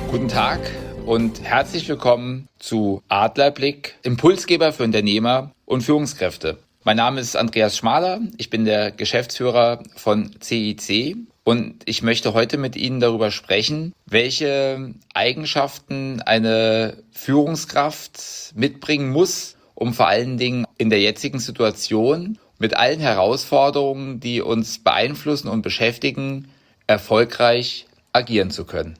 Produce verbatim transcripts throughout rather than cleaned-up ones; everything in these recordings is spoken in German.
Guten Tag und herzlich willkommen zu Adlerblick, Impulsgeber für Unternehmer und Führungskräfte. Mein Name ist Andreas Schmaler, ich bin der Geschäftsführer von C I C und ich möchte heute mit Ihnen darüber sprechen, welche Eigenschaften eine Führungskraft mitbringen muss, um vor allen Dingen in der jetzigen Situation mit allen Herausforderungen, die uns beeinflussen und beschäftigen, erfolgreich agieren zu können.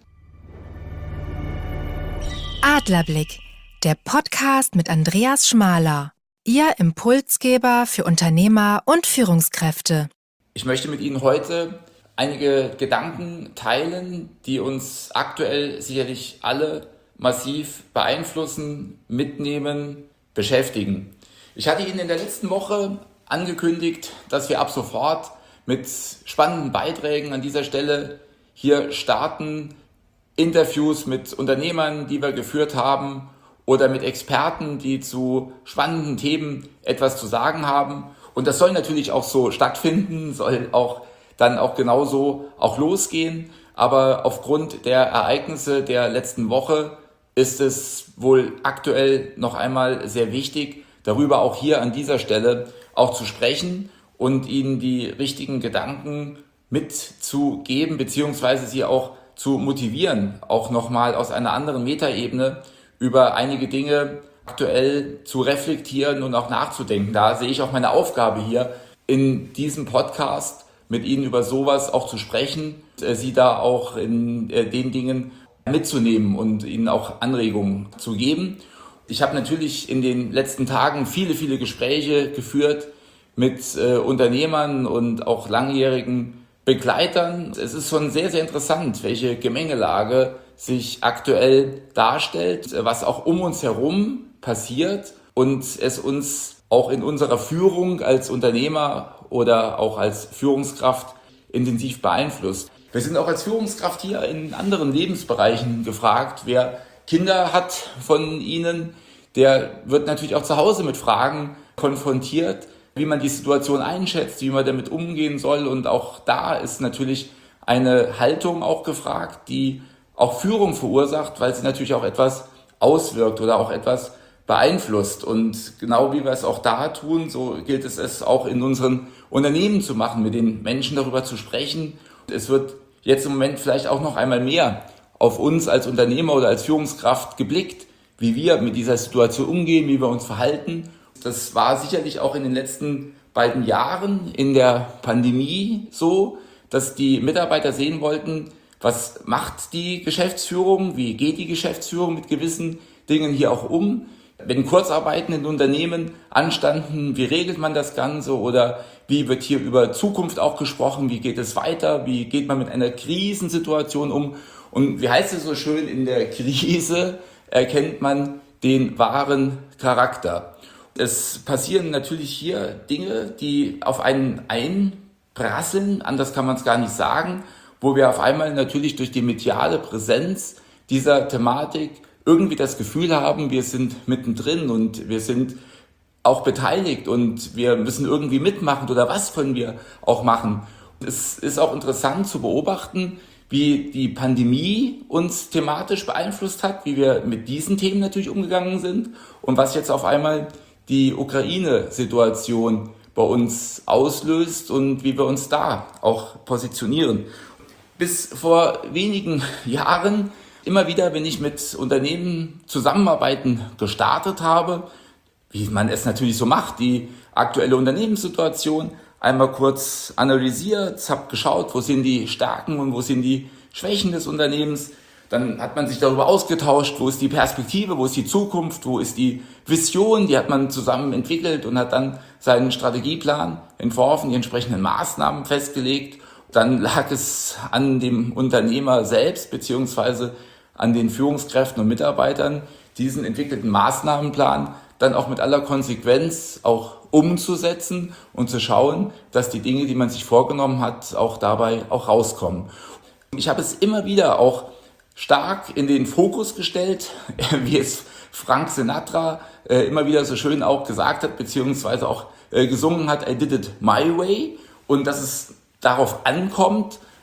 Adlerblick, der Podcast mit Andreas Schmaler, Ihr Impulsgeber für Unternehmer und Führungskräfte. Ich möchte mit Ihnen heute einige Gedanken teilen, die uns aktuell sicherlich alle massiv beeinflussen, mitnehmen, beschäftigen. Ich hatte Ihnen in der letzten Woche angekündigt, dass wir ab sofort mit spannenden Beiträgen an dieser Stelle hier starten, Interviews mit Unternehmern, die wir geführt haben, oder mit Experten, die zu spannenden Themen etwas zu sagen haben. Und das soll natürlich auch so stattfinden, soll auch dann auch genauso auch losgehen. Aber aufgrund der Ereignisse der letzten Woche ist es wohl aktuell noch einmal sehr wichtig, darüber auch hier an dieser Stelle auch zu sprechen und Ihnen die richtigen Gedanken mitzugeben, beziehungsweise Sie auch zu motivieren, auch nochmal aus einer anderen Metaebene über einige Dinge aktuell zu reflektieren und auch nachzudenken. Da sehe ich auch meine Aufgabe hier in diesem Podcast, mit Ihnen über sowas auch zu sprechen, Sie da auch in den Dingen mitzunehmen und Ihnen auch Anregungen zu geben. Ich habe natürlich in den letzten Tagen viele, viele Gespräche geführt mit äh, Unternehmern und auch langjährigen Begleitern. Es ist schon sehr, sehr interessant, welche Gemengelage sich aktuell darstellt, was auch um uns herum passiert und es uns auch in unserer Führung als Unternehmer oder auch als Führungskraft intensiv beeinflusst. Wir sind auch als Führungskraft hier in anderen Lebensbereichen gefragt. Wer Kinder hat von Ihnen, der wird natürlich auch zu Hause mit Fragen konfrontiert, wie man die Situation einschätzt, wie man damit umgehen soll. Und auch da ist natürlich eine Haltung auch gefragt, die auch Führung verursacht, weil sie natürlich auch etwas auswirkt oder auch etwas beeinflusst. Und genau wie wir es auch da tun, so gilt es es auch in unseren Unternehmen zu machen, mit den Menschen darüber zu sprechen. Es wird jetzt im Moment vielleicht auch noch einmal mehr auf uns als Unternehmer oder als Führungskraft geblickt, wie wir mit dieser Situation umgehen, wie wir uns verhalten. Das war sicherlich auch in den letzten beiden Jahren in der Pandemie so, dass die Mitarbeiter sehen wollten, was macht die Geschäftsführung, wie geht die Geschäftsführung mit gewissen Dingen hier auch um. Wenn Kurzarbeiten in Unternehmen anstanden, wie regelt man das Ganze oder wie wird hier über Zukunft auch gesprochen, wie geht es weiter, wie geht man mit einer Krisensituation um. Und wie heißt es so schön, in der Krise erkennt man den wahren Charakter. Es passieren natürlich hier Dinge, die auf einen einprasseln, anders kann man es gar nicht sagen, wo wir auf einmal natürlich durch die mediale Präsenz dieser Thematik irgendwie das Gefühl haben, wir sind mittendrin und wir sind auch beteiligt und wir müssen irgendwie mitmachen oder was können wir auch machen. Es ist auch interessant zu beobachten, wie die Pandemie uns thematisch beeinflusst hat, wie wir mit diesen Themen natürlich umgegangen sind und was jetzt auf einmal die Ukraine-Situation bei uns auslöst und wie wir uns da auch positionieren. Bis vor wenigen Jahren, immer wieder, wenn ich mit Unternehmen zusammenarbeiten gestartet habe, wie man es natürlich so macht, die aktuelle Unternehmenssituation einmal kurz analysiert, habe geschaut, wo sind die Stärken und wo sind die Schwächen des Unternehmens. Dann hat man sich darüber ausgetauscht, wo ist die Perspektive, wo ist die Zukunft, wo ist die Vision, die hat man zusammen entwickelt und hat dann seinen Strategieplan entworfen, die entsprechenden Maßnahmen festgelegt. Dann lag es an dem Unternehmer selbst beziehungsweise an den Führungskräften und Mitarbeitern, diesen entwickelten Maßnahmenplan dann auch mit aller Konsequenz auch umzusetzen und zu schauen, dass die Dinge, die man sich vorgenommen hat, auch dabei auch rauskommen. Ich habe es immer wieder auch stark in den Fokus gestellt, wie es Frank Sinatra äh, immer wieder so schön auch gesagt hat, beziehungsweise auch äh, gesungen hat, I did it my way. Und dass es darauf ankommt,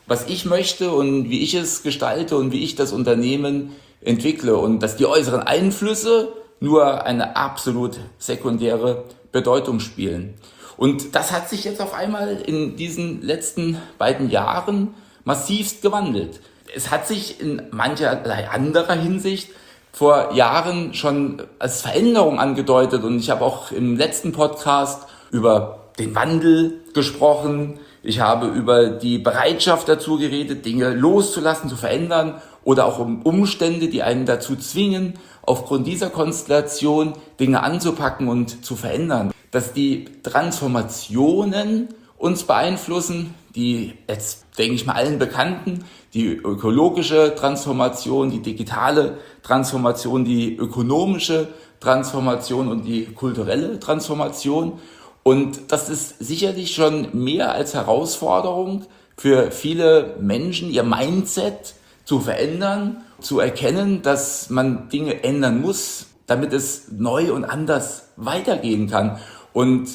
was ich möchte und wie ich es gestalte und wie ich das Unternehmen entwickle und dass die äußeren Einflüsse nur eine absolut sekundäre Bedeutung spielen. Und das hat sich jetzt auf einmal in diesen letzten beiden Jahren massivst gewandelt. Es hat sich in mancherlei anderer Hinsicht vor Jahren schon als Veränderung angedeutet und ich habe auch im letzten Podcast über den Wandel gesprochen. Ich habe über die Bereitschaft dazu geredet, Dinge loszulassen, zu verändern oder auch um Umstände, die einen dazu zwingen, aufgrund dieser Konstellation Dinge anzupacken und zu verändern. Dass die Transformationen uns beeinflussen, die jetzt, denke ich mal, allen bekannten, die ökologische Transformation, die digitale Transformation, die ökonomische Transformation und die kulturelle Transformation. Und das ist sicherlich schon mehr als Herausforderung für viele Menschen, ihr Mindset zu verändern, zu erkennen, dass man Dinge ändern muss, damit es neu und anders weitergehen kann. Und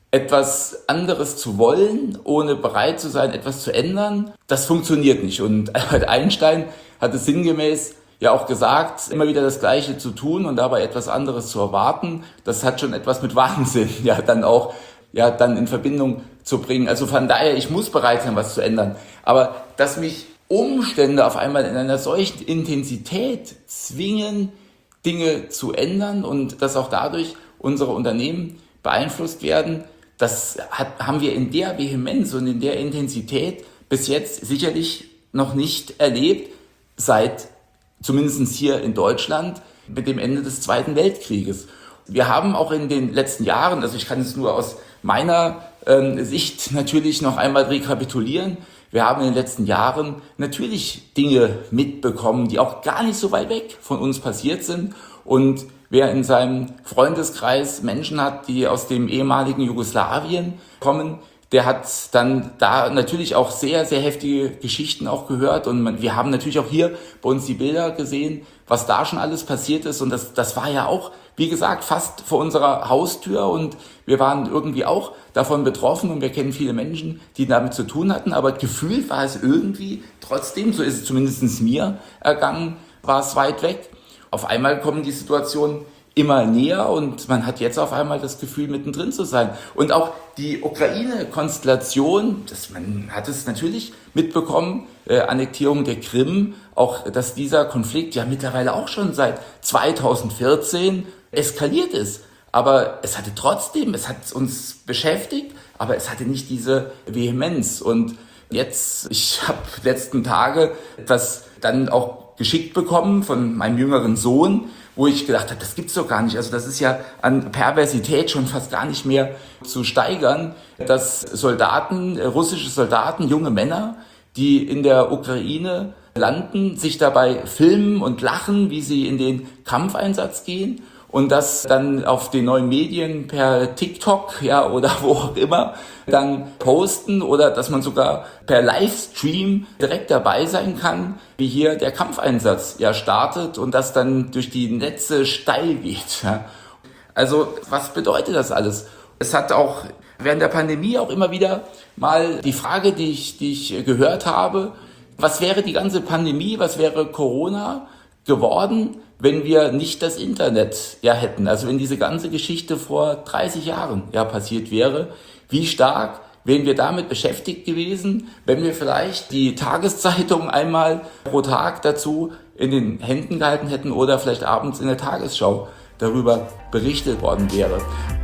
etwas anderes zu wollen, ohne bereit zu sein, etwas zu ändern, das funktioniert nicht. Und Albert Einstein hat es sinngemäß ja auch gesagt, immer wieder das Gleiche zu tun und dabei etwas anderes zu erwarten, das hat schon etwas mit Wahnsinn, ja, dann auch, ja, dann in Verbindung zu bringen. Also von daher, ich muss bereit sein, was zu ändern. Aber dass mich Umstände auf einmal in einer solchen Intensität zwingen, Dinge zu ändern und dass auch dadurch unsere Unternehmen beeinflusst werden, das hat, haben wir in der Vehemenz und in der Intensität bis jetzt sicherlich noch nicht erlebt, seit zumindest hier in Deutschland mit dem Ende des Zweiten Weltkrieges. Wir haben auch in den letzten Jahren, also ich kann es nur aus meiner ähm, Sicht natürlich noch einmal rekapitulieren, wir haben in den letzten Jahren natürlich Dinge mitbekommen, die auch gar nicht so weit weg von uns passiert sind. Und wer in seinem Freundeskreis Menschen hat, die aus dem ehemaligen Jugoslawien kommen, der hat dann da natürlich auch sehr, sehr heftige Geschichten auch gehört. Und man, wir haben natürlich auch hier bei uns die Bilder gesehen, was da schon alles passiert ist. Und das, das war ja auch, wie gesagt, fast vor unserer Haustür. Und wir waren irgendwie auch davon betroffen. Und wir kennen viele Menschen, die damit zu tun hatten. Aber gefühlt war es irgendwie trotzdem, so ist es zumindest mir ergangen, war es weit weg. Auf einmal kommen die Situationen immer näher und man hat jetzt auf einmal das Gefühl, mittendrin zu sein. Und auch die Ukraine-Konstellation, das, man hat es natürlich mitbekommen, äh, Annektierung der Krim, auch dass dieser Konflikt ja mittlerweile auch schon seit zweitausendvierzehn eskaliert ist. Aber es hatte trotzdem, es hat uns beschäftigt, aber es hatte nicht diese Vehemenz. Und jetzt, ich habe letzten Tage etwas dann auch geschickt bekommen von meinem jüngeren Sohn, wo ich gedacht habe, das gibt's doch gar nicht. Also das ist ja an Perversität schon fast gar nicht mehr zu steigern, dass Soldaten, russische Soldaten, junge Männer, die in der Ukraine landen, sich dabei filmen und lachen, wie sie in den Kampfeinsatz gehen und das dann auf den neuen Medien per TikTok, ja, oder wo auch immer dann posten oder dass man sogar per Livestream direkt dabei sein kann, wie hier der Kampfeinsatz ja startet und das dann durch die Netze steil geht. Ja. Also was bedeutet das alles? Es hat auch während der Pandemie auch immer wieder mal die Frage, die ich, die ich gehört habe, was wäre die ganze Pandemie, was wäre Corona geworden, wenn wir nicht das Internet ja hätten, also wenn diese ganze Geschichte vor dreißig Jahren ja passiert wäre, wie stark wären wir damit beschäftigt gewesen, wenn wir vielleicht die Tageszeitung einmal pro Tag dazu in den Händen gehalten hätten oder vielleicht abends in der Tagesschau darüber berichtet worden wäre.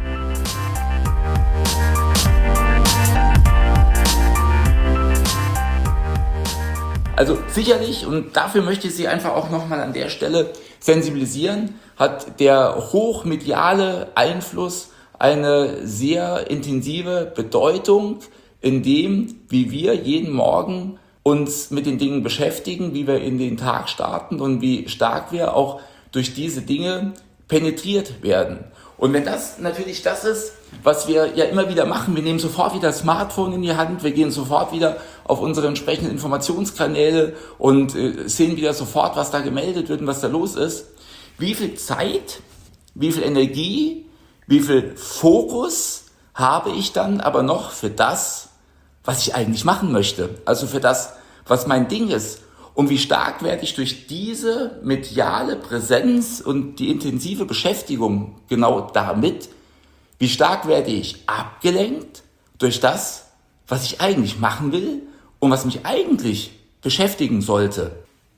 Also sicherlich, und dafür möchte ich Sie einfach auch nochmal an der Stelle sensibilisieren, hat der hochmediale Einfluss eine sehr intensive Bedeutung in dem, wie wir jeden Morgen uns mit den Dingen beschäftigen, wie wir in den Tag starten und wie stark wir auch durch diese Dinge penetriert werden. Und wenn das natürlich das ist, was wir ja immer wieder machen, wir nehmen sofort wieder das Smartphone in die Hand, wir gehen sofort wieder auf unsere entsprechenden Informationskanäle und äh, sehen wieder sofort, was da gemeldet wird und was da los ist. Wie viel Zeit, wie viel Energie, wie viel Fokus habe ich dann aber noch für das, was ich eigentlich machen möchte? Also für das, was mein Ding ist und wie stark werde ich durch diese mediale Präsenz und die intensive Beschäftigung genau damit, wie stark werde ich abgelenkt durch das, was ich eigentlich machen will und was mich eigentlich beschäftigen sollte.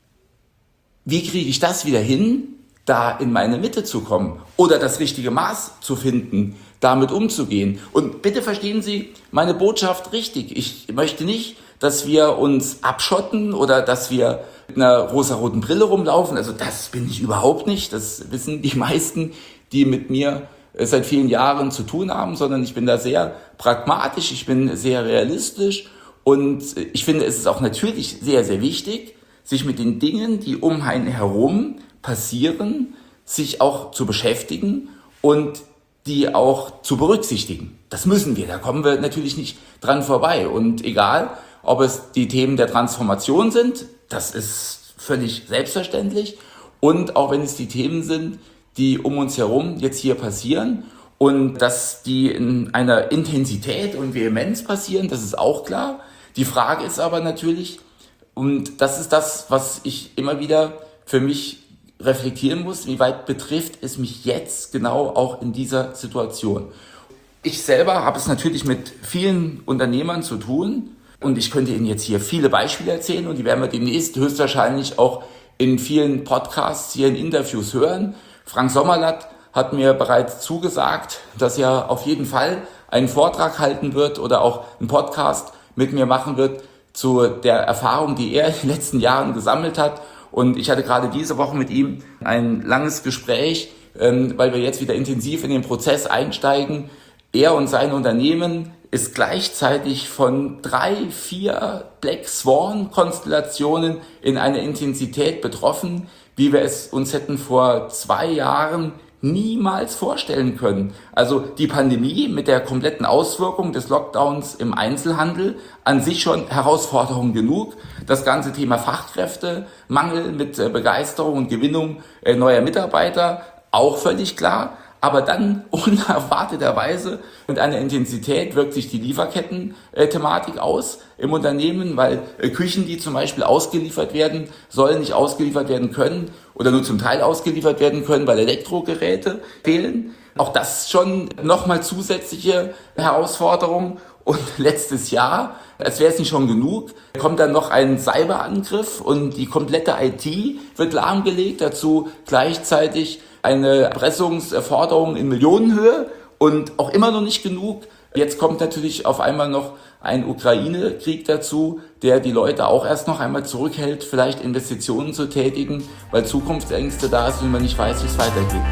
Wie kriege ich das wieder hin, da in meine Mitte zu kommen oder das richtige Maß zu finden, damit umzugehen? Und bitte verstehen Sie meine Botschaft richtig. Ich möchte nicht, dass wir uns abschotten oder dass wir mit einer rosaroten Brille rumlaufen. Also das bin ich überhaupt nicht. Das wissen die meisten, die mit mir seit vielen Jahren zu tun haben, sondern ich bin da sehr pragmatisch, ich bin sehr realistisch und ich finde, es ist auch natürlich sehr, sehr wichtig, sich mit den Dingen, die um einen herum passieren, sich auch zu beschäftigen und die auch zu berücksichtigen. Das müssen wir, da kommen wir natürlich nicht dran vorbei. Und egal, ob es die Themen der Transformation sind, das ist völlig selbstverständlich. Und auch wenn es die Themen sind, die um uns herum jetzt hier passieren und dass die in einer Intensität und Vehemenz passieren, das ist auch klar. Die Frage ist aber natürlich, und das ist das, was ich immer wieder für mich reflektieren muss, wie weit betrifft es mich jetzt genau auch in dieser Situation. Ich selber habe es natürlich mit vielen Unternehmern zu tun und ich könnte Ihnen jetzt hier viele Beispiele erzählen und die werden wir demnächst höchstwahrscheinlich auch in vielen Podcasts hier in Interviews hören. Frank Sommerlath hat mir bereits zugesagt, dass er auf jeden Fall einen Vortrag halten wird oder auch einen Podcast mit mir machen wird zu der Erfahrung, die er in den letzten Jahren gesammelt hat. Und ich hatte gerade diese Woche mit ihm ein langes Gespräch, weil wir jetzt wieder intensiv in den Prozess einsteigen. Er und sein Unternehmen ist gleichzeitig von drei, vier Black Swan-Konstellationen in einer Intensität betroffen, wie wir es uns hätten vor zwei Jahren niemals vorstellen können. Also die Pandemie mit der kompletten Auswirkung des Lockdowns im Einzelhandel, an sich schon Herausforderung genug. Das ganze Thema Fachkräfte, Mangel mit Begeisterung und Gewinnung neuer Mitarbeiter, auch völlig klar. Aber dann unerwarteterweise mit einer Intensität wirkt sich die Lieferketten-Thematik aus im Unternehmen, weil Küchen, die zum Beispiel ausgeliefert werden, sollen nicht ausgeliefert werden können oder nur zum Teil ausgeliefert werden können, weil Elektrogeräte fehlen. Auch das schon nochmal zusätzliche Herausforderung. Und letztes Jahr, als wäre es nicht schon genug, kommt dann noch ein Cyberangriff und die komplette I T wird lahmgelegt. Dazu gleichzeitig eine Erpressungsforderung in Millionenhöhe und auch immer noch nicht genug. Jetzt kommt natürlich auf einmal noch ein Ukraine-Krieg dazu, der die Leute auch erst noch einmal zurückhält, vielleicht Investitionen zu tätigen, weil Zukunftsängste da sind und man nicht weiß, wie es weitergeht.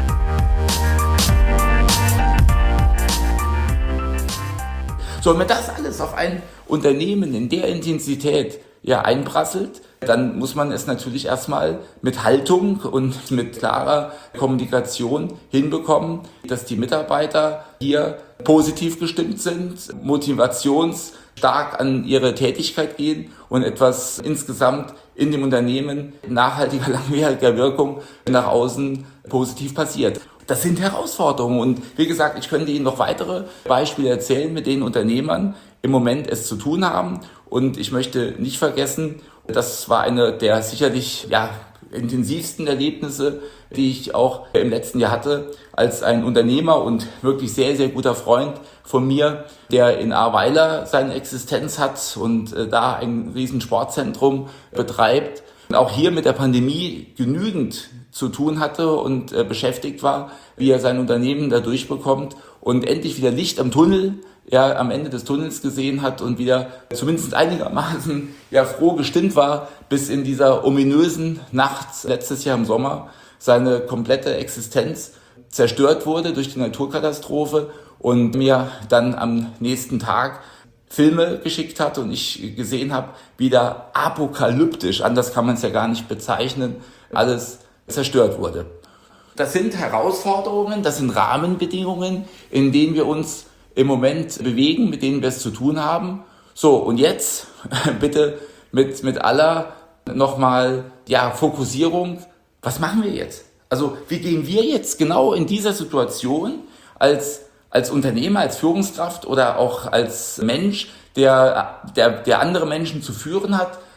So, und wenn das alles auf ein Unternehmen in der Intensität ja einprasselt, dann muss man es natürlich erstmal mit Haltung und mit klarer Kommunikation hinbekommen, dass die Mitarbeiter hier positiv gestimmt sind, motivationsstark an ihre Tätigkeit gehen und etwas insgesamt in dem Unternehmen nachhaltiger, langwieriger Wirkung nach außen positiv passiert. Das sind Herausforderungen und wie gesagt, ich könnte Ihnen noch weitere Beispiele erzählen, mit denen Unternehmern im Moment es zu tun haben und ich möchte nicht vergessen, das war eine der sicherlich ja, intensivsten Erlebnisse, die ich auch im letzten Jahr hatte, als ein Unternehmer und wirklich sehr, sehr guter Freund von mir, der in Ahrweiler seine Existenz hat und äh, da ein riesen Sportzentrum betreibt und auch hier mit der Pandemie genügend zu tun hatte und äh, beschäftigt war, wie er sein Unternehmen da durchbekommt und endlich wieder Licht am Tunnel, ja, am Ende des Tunnels gesehen hat und wieder zumindest einigermaßen ja froh gestimmt war, bis in dieser ominösen Nacht letztes Jahr im Sommer seine komplette Existenz zerstört wurde durch die Naturkatastrophe und mir dann am nächsten Tag Filme geschickt hat und ich gesehen habe, wie da apokalyptisch, anders kann man es ja gar nicht bezeichnen, alles zerstört wurde. Das sind Herausforderungen, das sind Rahmenbedingungen, in denen wir uns im Moment bewegen, mit denen wir es zu tun haben. So, und jetzt bitte mit, mit aller nochmal ja, Fokussierung, was machen wir jetzt? Also wie gehen wir jetzt genau in dieser Situation als, als Unternehmer, als Führungskraft oder auch als Mensch, der, der, der andere Menschen zu führen hat,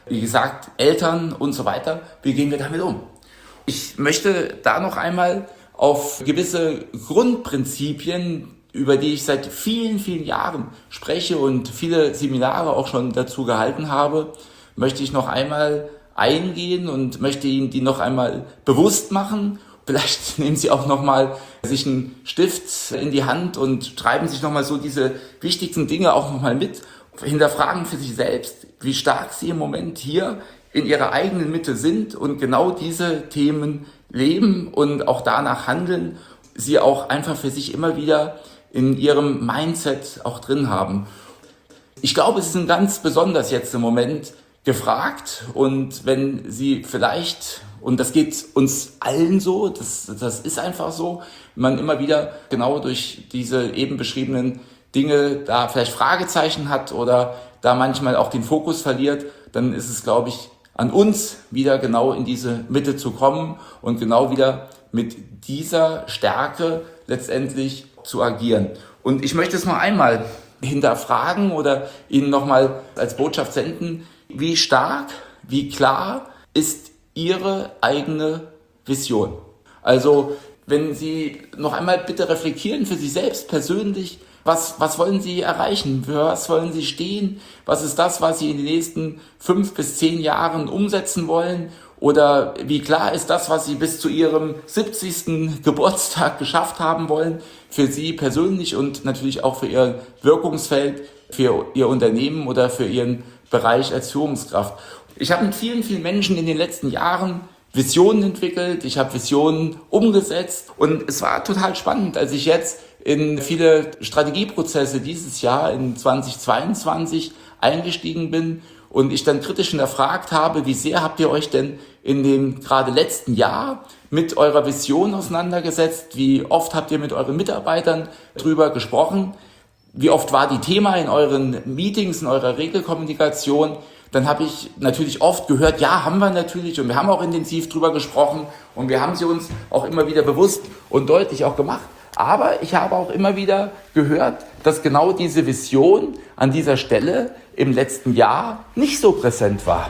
wie gesagt, Eltern und so weiter. Wie gehen wir damit um? Ich möchte da noch einmal auf gewisse Grundprinzipien, über die ich seit vielen, vielen Jahren spreche und viele Seminare auch schon dazu gehalten habe, möchte ich noch einmal eingehen und möchte Ihnen die noch einmal bewusst machen. Vielleicht nehmen Sie auch noch mal sich einen Stift in die Hand und schreiben sich noch mal so diese wichtigsten Dinge auch noch mal mit. Hinterfragen für sich selbst, wie stark Sie im Moment hier in Ihrer eigenen Mitte sind und genau diese Themen leben und auch danach handeln, Sie auch einfach für sich immer wieder in Ihrem Mindset auch drin haben. Ich glaube, es ist ein ganz besonders jetzt im Moment gefragt, und wenn Sie vielleicht, und das geht uns allen so, das, das ist einfach so, man immer wieder genau durch diese eben beschriebenen Dinge da vielleicht Fragezeichen hat oder da manchmal auch den Fokus verliert, dann ist es, glaube ich, an uns wieder genau in diese Mitte zu kommen und genau wieder mit dieser Stärke letztendlich zu agieren. Und ich möchte es noch einmal hinterfragen oder Ihnen nochmal als Botschaft senden: Wie stark, wie klar ist Ihre eigene Vision? Also, wenn Sie noch einmal bitte reflektieren für sich selbst persönlich, was, was wollen Sie erreichen? Für was wollen Sie stehen? Was ist das, was Sie in den nächsten fünf bis zehn Jahren umsetzen wollen? Oder wie klar ist das, was Sie bis zu Ihrem siebzigsten Geburtstag geschafft haben wollen? Für Sie persönlich und natürlich auch für Ihr Wirkungsfeld, für Ihr Unternehmen oder für Ihren Bereich als Führungskraft. Ich habe mit vielen, vielen Menschen in den letzten Jahren Visionen entwickelt, ich habe Visionen umgesetzt, und es war total spannend, als ich jetzt in viele Strategieprozesse dieses Jahr in zweitausendzweiundzwanzig eingestiegen bin und ich dann kritisch hinterfragt habe, wie sehr habt ihr euch denn in dem gerade letzten Jahr mit eurer Vision auseinandergesetzt, wie oft habt ihr mit euren Mitarbeitern drüber gesprochen, wie oft war die Thema in euren Meetings, in eurer Regelkommunikation. Dann habe ich natürlich oft gehört, ja, haben wir natürlich, und wir haben auch intensiv drüber gesprochen und wir haben sie uns auch immer wieder bewusst und deutlich auch gemacht. Aber ich habe auch immer wieder gehört, dass genau diese Vision an dieser Stelle im letzten Jahr nicht so präsent war.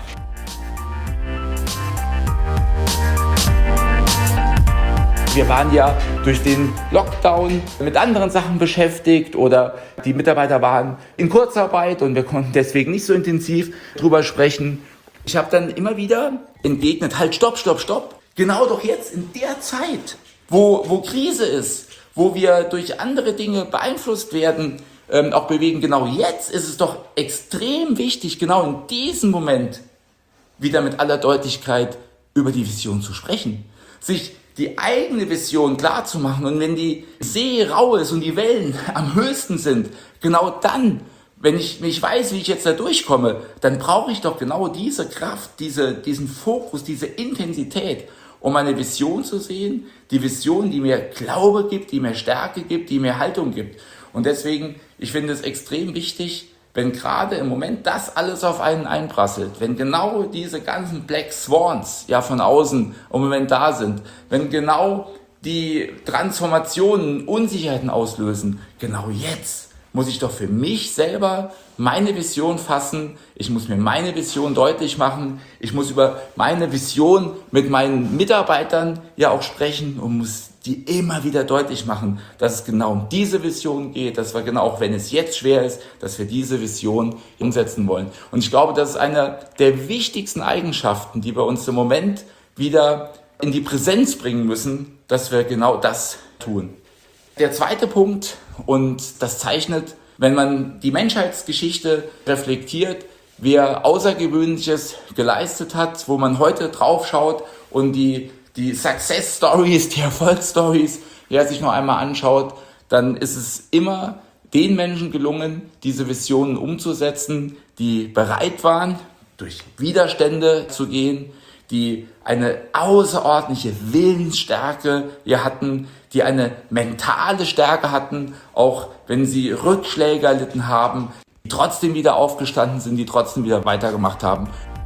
Wir waren ja durch den Lockdown mit anderen Sachen beschäftigt oder die Mitarbeiter waren in Kurzarbeit und wir konnten deswegen nicht so intensiv drüber sprechen. Ich habe dann immer wieder entgegnet, halt, stopp, stopp, stopp. Genau doch jetzt in der Zeit, wo, wo Krise ist, wo wir durch andere Dinge beeinflusst werden, ähm, auch bewegen, genau jetzt ist es doch extrem wichtig, genau in diesem Moment wieder mit aller Deutlichkeit über die Vision zu sprechen, sich die eigene Vision klar zu machen, und wenn die See rau ist und die Wellen am höchsten sind, genau dann, wenn ich nicht weiß, wie ich jetzt da durchkomme, dann brauche ich doch genau diese Kraft, diese, diesen Fokus, diese Intensität, um eine Vision zu sehen, die Vision, die mir Glaube gibt, die mir Stärke gibt, die mir Haltung gibt. Und deswegen, ich finde es extrem wichtig, wenn gerade im Moment das alles auf einen einprasselt, wenn genau diese ganzen Black Swans ja von außen im Moment da sind, wenn genau die Transformationen Unsicherheiten auslösen, genau jetzt muss ich doch für mich selber meine Vision fassen, ich muss mir meine Vision deutlich machen, ich muss über meine Vision mit meinen Mitarbeitern ja auch sprechen und muss die immer wieder deutlich machen, dass es genau um diese Vision geht, dass wir genau, auch wenn es jetzt schwer ist, dass wir diese Vision umsetzen wollen. Und ich glaube, das ist eine der wichtigsten Eigenschaften, die wir uns im Moment wieder in die Präsenz bringen müssen, dass wir genau das tun. Der zweite Punkt, und das zeichnet, wenn man die Menschheitsgeschichte reflektiert, wer Außergewöhnliches geleistet hat, wo man heute drauf schaut und die die Success Stories, die Erfolgsstories, wer sich noch einmal anschaut, dann ist es immer den Menschen gelungen, diese Visionen umzusetzen, die bereit waren, durch Widerstände zu gehen, die eine außerordentliche Willensstärke hier hatten, die eine mentale Stärke hatten, auch wenn sie Rückschläge erlitten haben, die trotzdem wieder aufgestanden sind, die trotzdem wieder weitergemacht haben.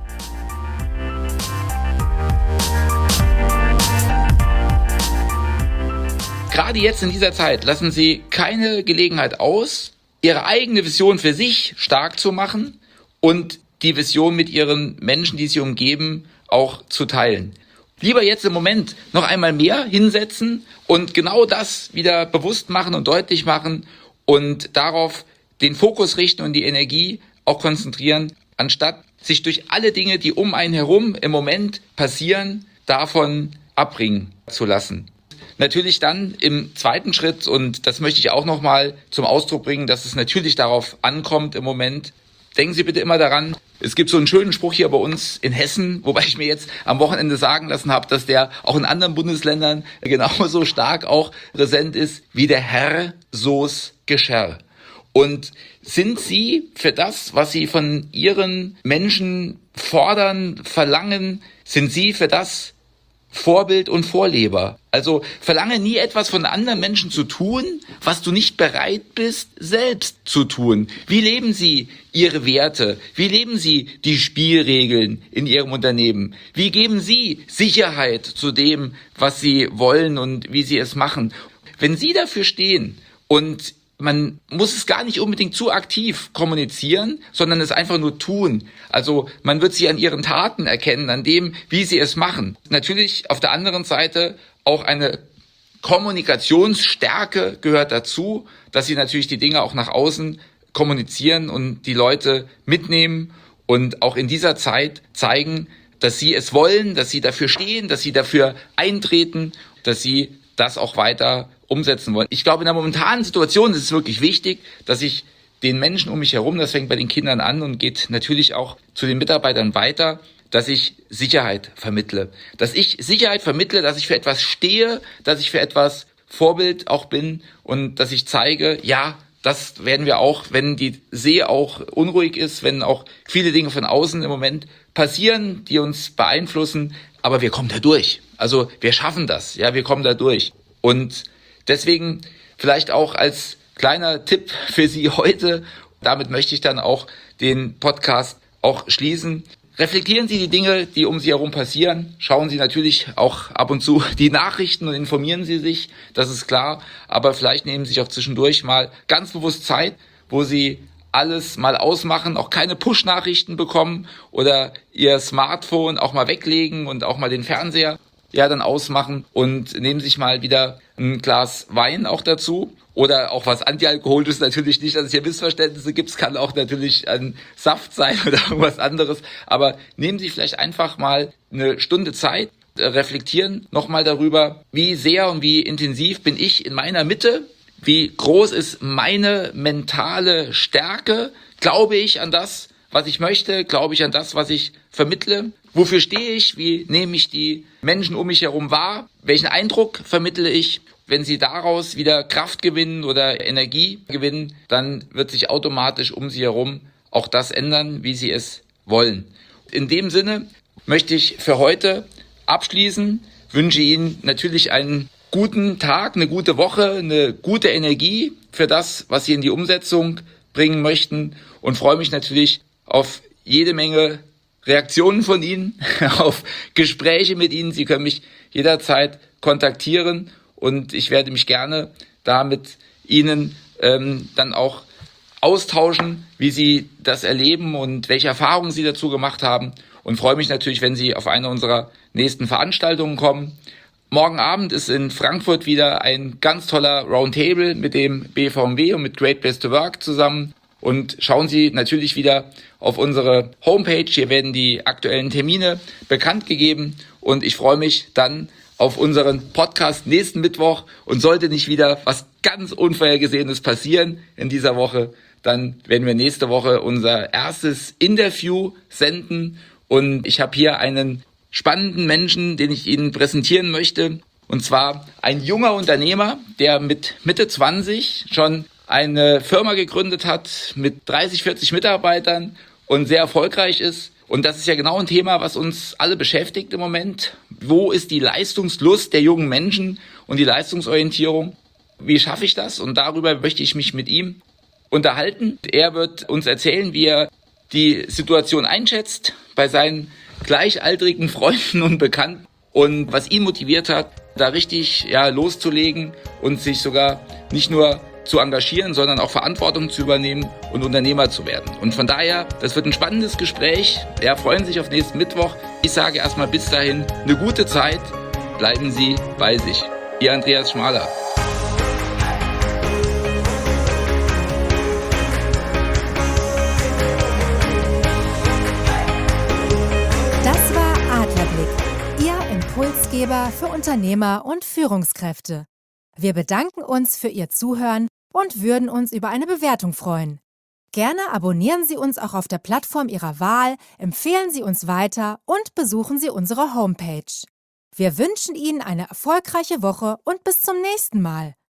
Gerade jetzt in dieser Zeit lassen Sie keine Gelegenheit aus, Ihre eigene Vision für sich stark zu machen und die Vision mit ihren Menschen, die sie umgeben, auch zu teilen. Lieber jetzt im Moment noch einmal mehr hinsetzen und genau das wieder bewusst machen und deutlich machen und darauf den Fokus richten und die Energie auch konzentrieren, anstatt sich durch alle Dinge, die um einen herum im Moment passieren, davon abbringen zu lassen. Natürlich dann im zweiten Schritt, und das möchte ich auch nochmal zum Ausdruck bringen, dass es natürlich darauf ankommt im Moment. Denken Sie bitte immer daran, es gibt so einen schönen Spruch hier bei uns in Hessen, wobei ich mir jetzt am Wochenende sagen lassen habe, dass der auch in anderen Bundesländern genauso stark auch präsent ist wie der Herr, so's Gescher. Und sind Sie für das, was Sie von Ihren Menschen fordern, verlangen, sind Sie für das Vorbild und Vorleber? Also verlange nie etwas von anderen Menschen zu tun, was du nicht bereit bist, selbst zu tun. Wie leben Sie Ihre Werte? Wie leben Sie die Spielregeln in Ihrem Unternehmen? Wie geben Sie Sicherheit zu dem, was Sie wollen und wie Sie es machen? Wenn Sie dafür stehen und man muss es gar nicht unbedingt zu aktiv kommunizieren, sondern es einfach nur tun. Also man wird sie an ihren Taten erkennen, an dem, wie sie es machen. Natürlich auf der anderen Seite auch eine Kommunikationsstärke gehört dazu, dass sie natürlich die Dinge auch nach außen kommunizieren und die Leute mitnehmen und auch in dieser Zeit zeigen, dass sie es wollen, dass sie dafür stehen, dass sie dafür eintreten, dass sie das auch weiter umsetzen wollen. Ich glaube, in der momentanen Situation ist es wirklich wichtig, dass ich den Menschen um mich herum, das fängt bei den Kindern an und geht natürlich auch zu den Mitarbeitern weiter, dass ich Sicherheit vermittle. Dass ich Sicherheit vermittle, dass ich für etwas stehe, dass ich für etwas Vorbild auch bin und dass ich zeige, ja, das werden wir auch, wenn die See auch unruhig ist, wenn auch viele Dinge von außen im Moment passieren, die uns beeinflussen, aber wir kommen da durch. Also wir schaffen das, ja, wir kommen da durch. Und deswegen vielleicht auch als kleiner Tipp für Sie heute, damit möchte ich dann auch den Podcast auch schließen. Reflektieren Sie die Dinge, die um Sie herum passieren. Schauen Sie natürlich auch ab und zu die Nachrichten und informieren Sie sich, das ist klar. Aber vielleicht nehmen Sie sich auch zwischendurch mal ganz bewusst Zeit, wo Sie alles mal ausmachen, auch keine Push-Nachrichten bekommen oder Ihr Smartphone auch mal weglegen und auch mal den Fernseher ja dann ausmachen und nehmen sich mal wieder ein Glas Wein auch dazu oder auch was Antialkoholisches, natürlich nicht, dass es hier Missverständnisse gibt, es kann auch natürlich ein Saft sein oder irgendwas anderes, aber nehmen Sie vielleicht einfach mal eine Stunde Zeit, reflektieren nochmal darüber, wie sehr und wie intensiv bin ich in meiner Mitte, wie groß ist meine mentale Stärke, glaube ich an das, was ich möchte, glaube ich an das, was ich vermittle, wofür stehe ich, wie nehme ich die Menschen um mich herum wahr, welchen Eindruck vermittle ich. Wenn Sie daraus wieder Kraft gewinnen oder Energie gewinnen, dann wird sich automatisch um Sie herum auch das ändern, wie Sie es wollen. In dem Sinne möchte ich für heute abschließen, wünsche Ihnen natürlich einen guten Tag, eine gute Woche, eine gute Energie für das, was Sie in die Umsetzung bringen möchten und freue mich natürlich auf jede Menge Reaktionen von Ihnen, auf Gespräche mit Ihnen. Sie können mich jederzeit kontaktieren und ich werde mich gerne da mit Ihnen ähm, dann auch austauschen, wie Sie das erleben und welche Erfahrungen Sie dazu gemacht haben und freue mich natürlich, wenn Sie auf eine unserer nächsten Veranstaltungen kommen. Morgen Abend ist in Frankfurt wieder ein ganz toller Roundtable mit dem B V M W und mit Great Place to Work zusammen. Und schauen Sie natürlich wieder auf unsere Homepage. Hier werden die aktuellen Termine bekannt gegeben. Und ich freue mich dann auf unseren Podcast nächsten Mittwoch. Und sollte nicht wieder was ganz Unvorhergesehenes passieren in dieser Woche, dann werden wir nächste Woche unser erstes Interview senden. Und ich habe hier einen spannenden Menschen, den ich Ihnen präsentieren möchte. Und zwar ein junger Unternehmer, der mit Mitte zwanzig schon eine Firma gegründet hat mit dreißig, vierzig Mitarbeitern und sehr erfolgreich ist. Und das ist ja genau ein Thema, was uns alle beschäftigt im Moment. Wo ist die Leistungslust der jungen Menschen und die Leistungsorientierung? Wie schaffe ich das? Und darüber möchte ich mich mit ihm unterhalten. Er wird uns erzählen, wie er die Situation einschätzt bei seinen gleichaltrigen Freunden und Bekannten und was ihn motiviert hat, da richtig ja loszulegen und sich sogar nicht nur zu engagieren, sondern auch Verantwortung zu übernehmen und Unternehmer zu werden. Und von daher, das wird ein spannendes Gespräch. Ja, freuen Sie sich auf nächsten Mittwoch. Ich sage erstmal bis dahin eine gute Zeit. Bleiben Sie bei sich. Ihr Andreas Schmaler. Das war Adlerblick, Ihr Impulsgeber für Unternehmer und Führungskräfte. Wir bedanken uns für Ihr Zuhören und würden uns über eine Bewertung freuen. Gerne abonnieren Sie uns auch auf der Plattform Ihrer Wahl, empfehlen Sie uns weiter und besuchen Sie unsere Homepage. Wir wünschen Ihnen eine erfolgreiche Woche und bis zum nächsten Mal.